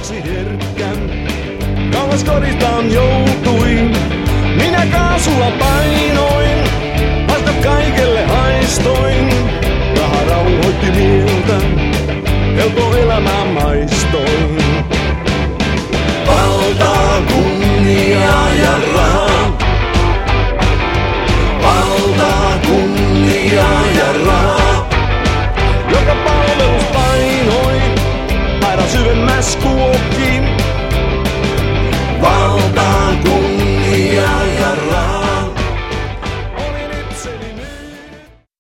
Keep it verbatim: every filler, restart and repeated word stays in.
lapsi herkkä. Kauas kodistaan joutuin, minä kaasua painoin, vasta kaikelle haistoin. Raha rauhoitti mieltä, helppo elämää maistoin. Valtaa, kunniaa ja rahaa. Valtaa, kunniaa ja rahaa. Joka palvelus painoi, aina syvemmäs kuokkiin. Valta